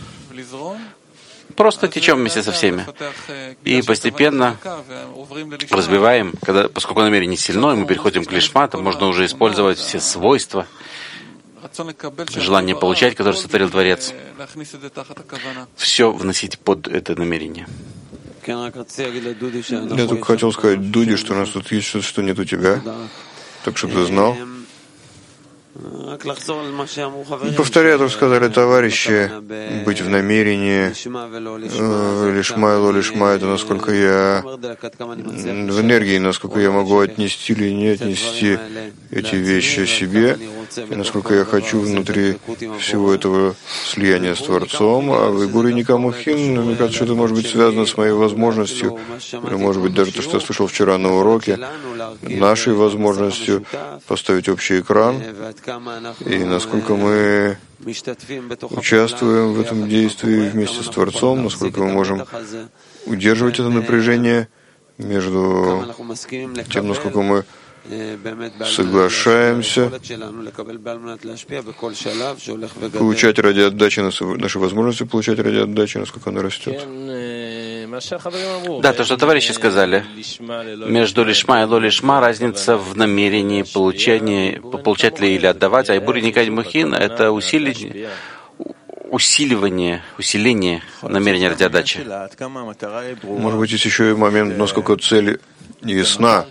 Просто течем вместе со всеми. И постепенно развиваем, когда, поскольку намерение сильное, мы переходим к лишма, там можно уже использовать все свойства, желание получать, которое сотворил Творец. Все вносить под это намерение. Я только хотел сказать Дуде, что у нас тут есть что-то, что нет у тебя. Так, чтобы ты знал. Повторяю, как сказали товарищи, быть в намерении, лишма и ло лишма, это насколько я в энергии, насколько я могу отнести или не отнести эти вещи себе, и насколько я хочу внутри всего этого слияния с Творцом. А в Игуре Никамухин, мне кажется, что это может быть связано с моей возможностью, или может быть даже то, что я слышал вчера на уроке, нашей возможностью поставить общий экран, и насколько мы участвуем в этом действии вместе с Творцом, насколько мы можем удерживать это напряжение между тем, насколько мы соглашаемся получать ради отдачи наши возможности, получать ради отдачи, насколько она растет. Да, то, что товарищи сказали, между лишма и ло лишма разница в намерении получения, получать ли или отдавать, а Ибур Яника Мохин — это усиление, усиливание, усиление намерения ради отдачи. Может быть, есть еще и момент, насколько цель ясна.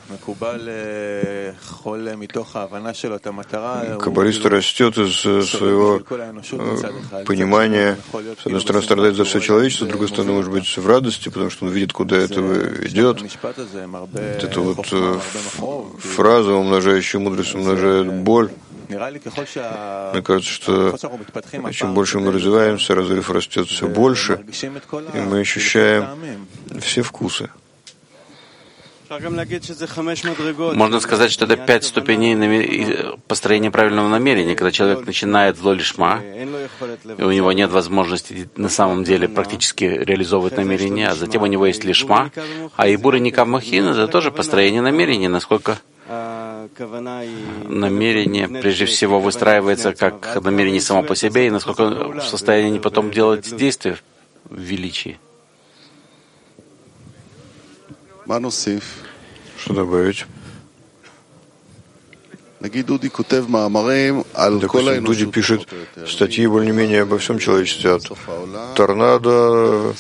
Каббалист растет из своего понимания. С одной стороны, страдает за все человечество, с другой стороны, может быть, в радости, потому что он видит, куда это идет. Вот эта вот фраза, умножающая мудрость, умножает боль. Мне кажется, что чем больше мы развиваемся, разрыв растет все больше, и мы ощущаем все вкусы. Можно сказать, что это пять ступеней построения правильного намерения, когда человек начинает ло лишма, и у него нет возможности на самом деле практически реализовывать намерение, а затем у него есть лишма, а Ибур Яника Мохин — это тоже построение намерения, насколько намерение прежде всего выстраивается как намерение само по себе, и насколько он в состоянии потом делать действия в величии. Что добавить? Допустим, Дуди пишет статьи более-менее обо всем человечестве, от торнадо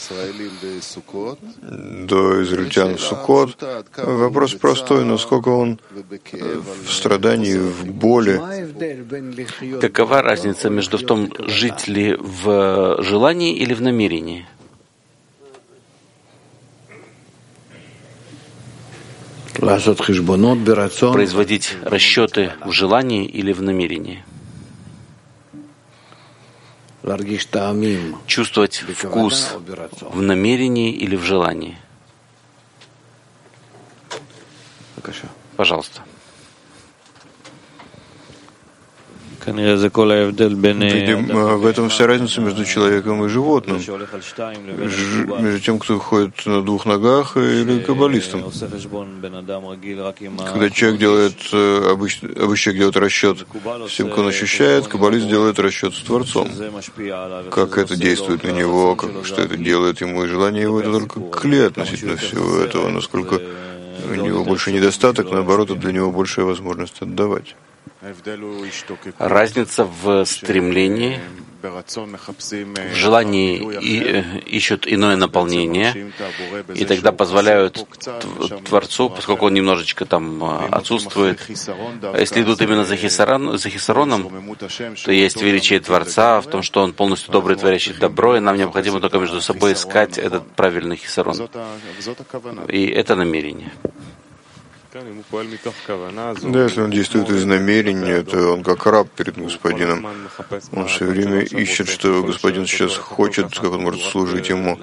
до израильтян в Суккот. Вопрос простой, насколько он в страдании, в боли. Какова разница между в том, жить ли в желании или в намерении? Производить расчеты в желании или в намерении. Чувствовать вкус в намерении или в желании. Пожалуйста. Видимо, в этом вся разница между человеком и животным, Ж, между тем, кто ходит на двух ногах, или каббалистом. Когда человек делает, обычно, обычно человек делает расчет с тем, кто он ощущает, каббалист делает расчет с Творцом. Как это действует на него, как, что это делает ему, и желание его — это только клей относительно всего этого, насколько у него больше недостаток, наоборот, это для него большая возможность отдавать. Разница в стремлении, в желании и, ищут иное наполнение, и тогда позволяют Творцу, поскольку он немножечко там отсутствует. А если идут именно за, хисаран, за хисароном, то есть величие Творца в том, что он полностью добрый, творящий добро, и нам необходимо только между собой искать этот правильный хисарон. И это намерение. Да, если он действует из намерения, то он как раб перед господином. Он все время ищет, что господин сейчас хочет, как он может служить ему.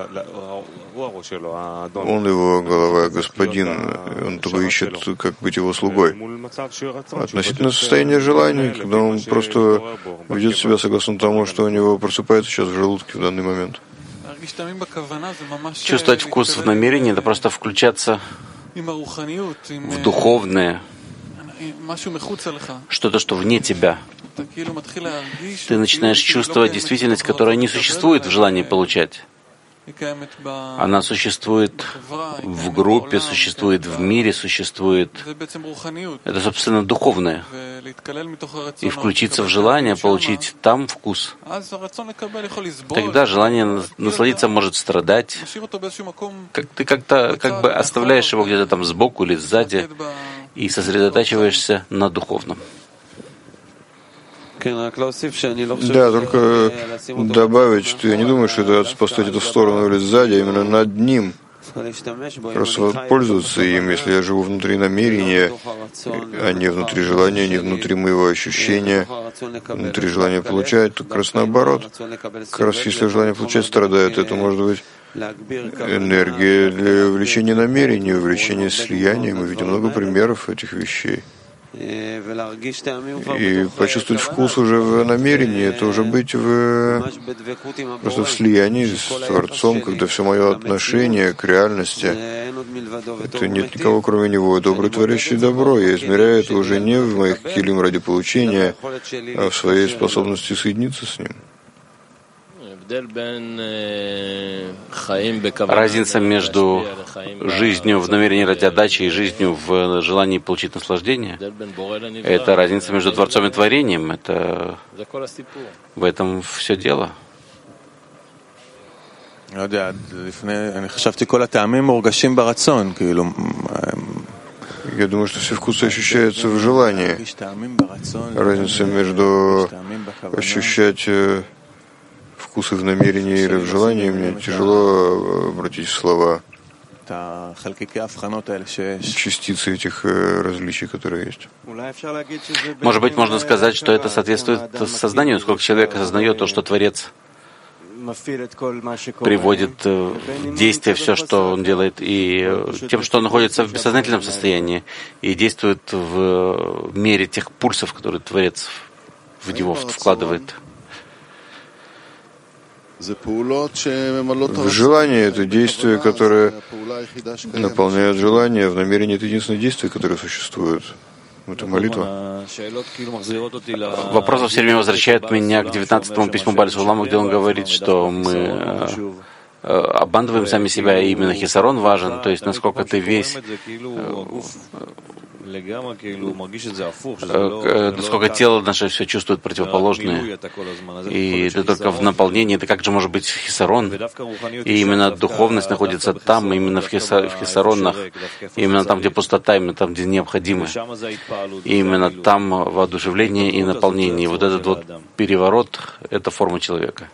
Он его голова, господин, он только ищет, как быть его слугой. Относительно состояния желания, когда он просто ведет себя согласно тому, что у него просыпается сейчас в желудке в данный момент. Чувствовать вкус в намерении — это просто включаться в духовное, что-то, что вне тебя. Ты начинаешь чувствовать действительность, которая не существует в желании получать. Она существует в группе, существует в мире, существует. Это, собственно, духовное. И включиться в желание, получить там вкус. Тогда желание насладиться может страдать. Как ты как-то как бы оставляешь его где-то там сбоку или сзади и сосредотачиваешься на духовном. Да, только добавить, что я не думаю, что это поставить это в сторону или сзади, а именно над ним. Просто пользоваться им, если я живу внутри намерения, а не внутри желания, не внутри моего ощущения, внутри желания получать, то как раз наоборот. Как раз если желание получать страдает, это может быть энергия для увеличения намерений, увеличения слияния. Мы видим много примеров этих вещей. И почувствовать вкус уже в намерении, это уже быть в, просто в слиянии с Творцом, когда все мое отношение к реальности, это нет никого кроме Него, добрый, творящий добро. Я измеряю это уже не в моих килим ради получения, а в своей способности соединиться с Ним. Разница между жизнью в намерении ради отдачи и жизнью в желании получить наслаждение — это разница между Творцом и творением. Это в этом все дело. Я думаю, что все вкусы ощущаются в желании. Разница между ощущать вкусы в намерении или в желании, мне тяжело обратить в слова частицы этих различий, которые есть. Может быть, можно сказать, что это соответствует сознанию, сколько человек осознает то, что Творец приводит в действие все, что он делает, и тем, что он находится в бессознательном состоянии и действует в мере тех пульсов, которые Творец в него вкладывает. В желании это действие, которое наполняет желание, в намерении это единственное действие, которое существует. Это молитва. Вопрос все время возвращает меня к девятнадцатому письму Бааль Сулама, где он говорит, что мы обманываем сами себя, и именно хисарон важен, то есть насколько ты весь, насколько тело наше все чувствует противоположное, и это только в наполнении, это как же может быть хисарон, и именно духовность находится там, именно в, хиса, в хисаронах, именно там, где пустота, именно там, где необходимо, и именно там воодушевление и наполнение, и вот этот вот переворот — это форма человека.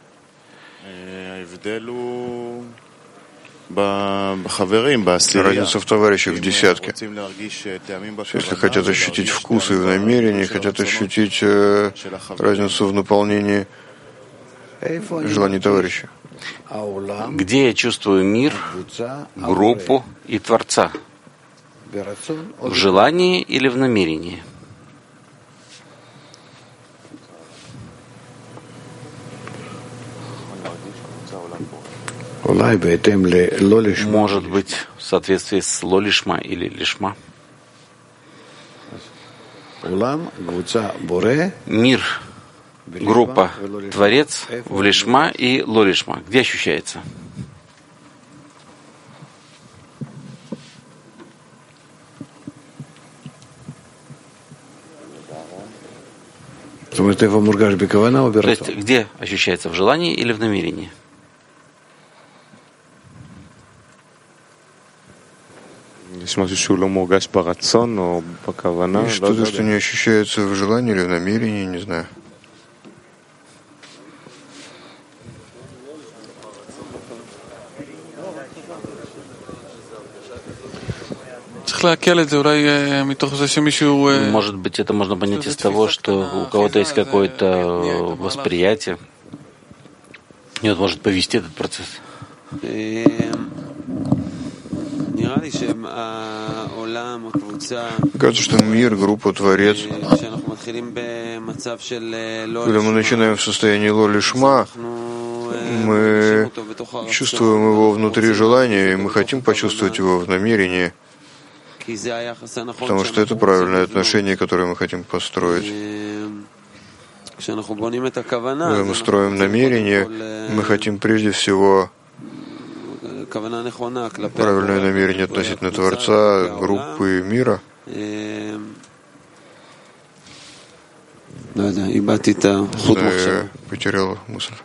Разница в товарищах в десятке. Если хотят ощутить вкусы в намерении, хотят ощутить э, разницу в наполнении желаний товарища. Где я чувствую мир, группу и Творца? В желании или в намерении? Может быть, в соответствии с ло-лишма или лишма. Мир, группа, Творец в лишма и ло-лишма. Где ощущается? То есть, где ощущается, в желании или в намерении? Что-то, что не ощущается в желании или в намерении, не знаю. Может быть, это можно понять из того, что у кого-то есть какое-то восприятие, и он может повести этот процесс. Кажется, что мир, группа, Творец, когда мы начинаем в состоянии ло-лишма, мы чувствуем его внутри желания, и мы хотим почувствовать его в намерении, потому что это правильное отношение, которое мы хотим построить. Когда мы строим намерение, мы хотим прежде всего правильное намерение относительно Творца, группы, мира. Да, я потерял мысль.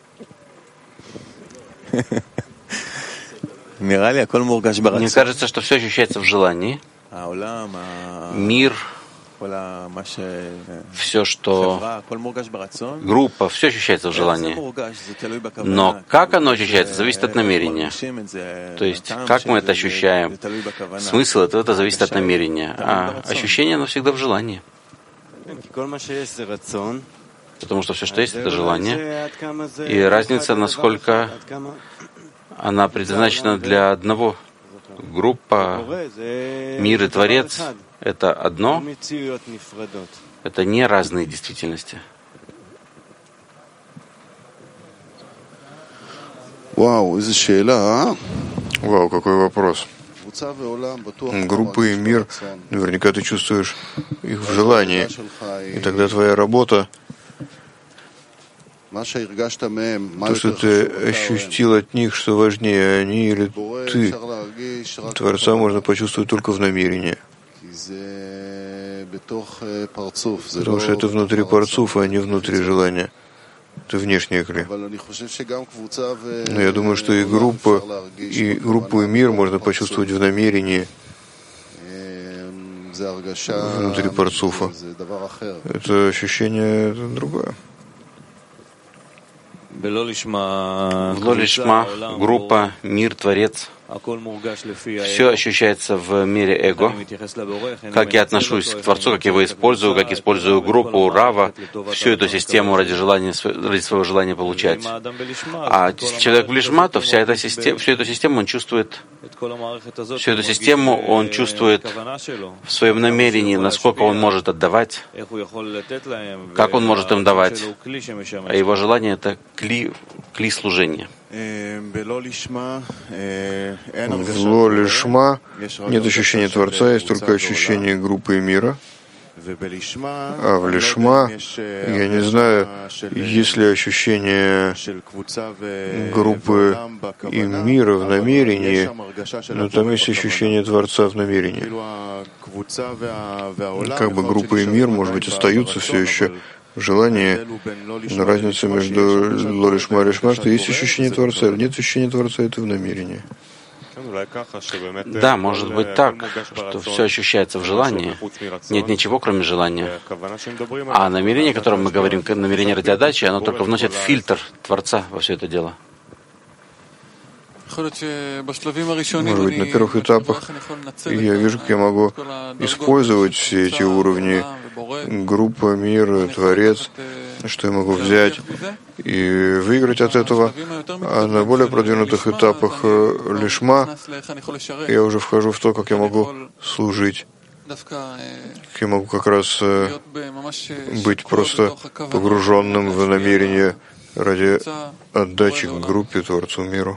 Мне кажется, что все ощущается в желании. Мир, все, что группа, все ощущается в желании. Но как оно ощущается, зависит от намерения. То есть, как мы это ощущаем, смысл этого, это зависит от намерения. А ощущение, оно всегда в желании. Потому что все, что есть, это желание. И разница, насколько она предназначена для одного. Группа, мир и Творец — это одно, это не разные действительности. Вау, Вау, какой вопрос. Группы и мир, наверняка ты чувствуешь их в желании. И тогда твоя работа, то, что ты ощутил от них, что важнее, они или ты, Творца можно почувствовать только в намерении. Потому что это внутри парцуфа, а не внутри желания. Это внешние кли. Но я думаю, что и группа, и группу и мир можно почувствовать в намерении внутри парцуфа. Это ощущение другое. В ло-лишма, группа, мир, Творец, все ощущается в мире эго. Как я отношусь к Творцу, как я его использую, как использую группу, Рава, всю эту систему ради, желания, ради своего желания получать. А если человек в лишма, то вся эта система, всю эту систему он чувствует, всю эту систему он чувствует в своем намерении, насколько он может отдавать, как он может им давать. А его желание — это кли, кли служения. В ло-лишма нет ощущения Творца, есть только ощущение группы и мира. А в лишма, я не знаю, есть ли ощущение группы и мира в намерении, но там есть ощущение Творца в намерении. Как бы группа и мир, может быть, остаются все еще в желании, но разница между ло-лишма и лишма, что есть ощущение Творца, или нет ощущения Творца, это в намерении. Да, может быть так, что все ощущается в желании. Нет ничего, кроме желания. А намерение, о котором мы говорим, намерение ради отдачи, оно только вносит фильтр Творца во все это дело. Может быть, на первых этапах я вижу, как я могу использовать все эти уровни группа, мир, Творец, что я могу взять и выиграть от этого. А на более продвинутых этапах лишма я уже вхожу в то, как я могу служить. Как я могу как раз быть просто погруженным в намерение ради отдачи к группе, Творцу, миру.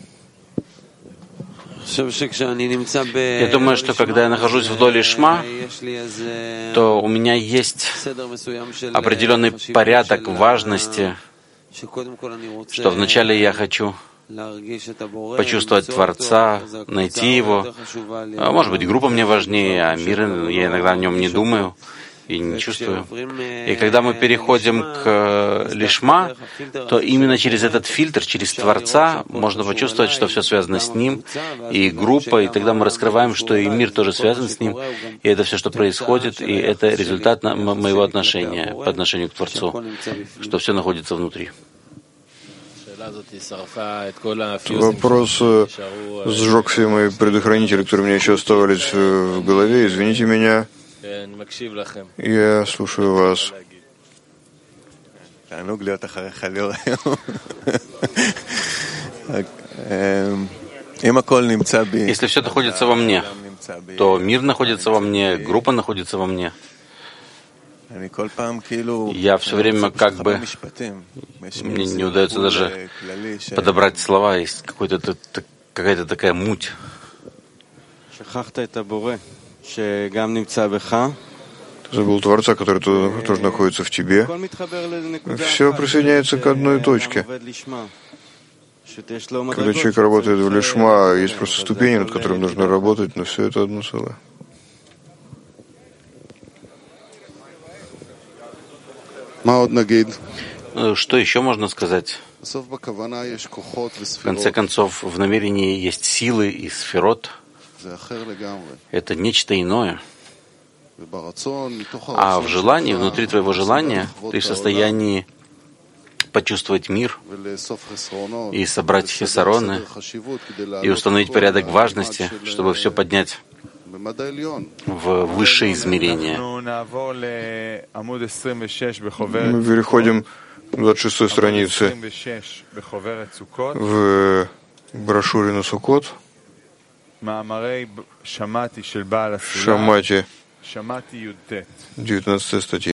Я думаю, что когда я нахожусь в доле шма, то у меня есть определенный порядок важности, что вначале я хочу почувствовать Творца, найти Его. Может быть, группа мне важнее, а мир, я иногда о нем не думаю и не чувствую. И когда мы переходим к лишма, то именно через этот фильтр, через Творца, можно почувствовать, что все связано с Ним, и группа, и тогда мы раскрываем, что и мир тоже связан с Ним, и это все, что происходит, и это результат моего отношения по отношению к Творцу, что все находится внутри. Вопрос сжег все мои предохранители, которые у меня еще оставались в голове. Извините меня. Я слушаю вас. Если все находится во мне, то мир находится во мне, группа находится во мне. Я все время как бы, мне не удается даже подобрать слова, есть какой-то, какая-то такая муть. Ты забыл Творца, который тоже находится в тебе. Все присоединяется к одной точке. Когда человек работает в лишма, есть просто ступени, над которыми нужно работать, но все это одно целое. Что еще можно сказать? В конце концов, в намерении есть силы и сферот. Это нечто иное. А в желании, внутри твоего желания, ты в состоянии почувствовать мир и собрать хисароны и установить порядок важности, чтобы все поднять в высшее измерение. Мы переходим к двадцать шестой странице в брошюре на Суккот. В Шамати, девятнадцатая статья.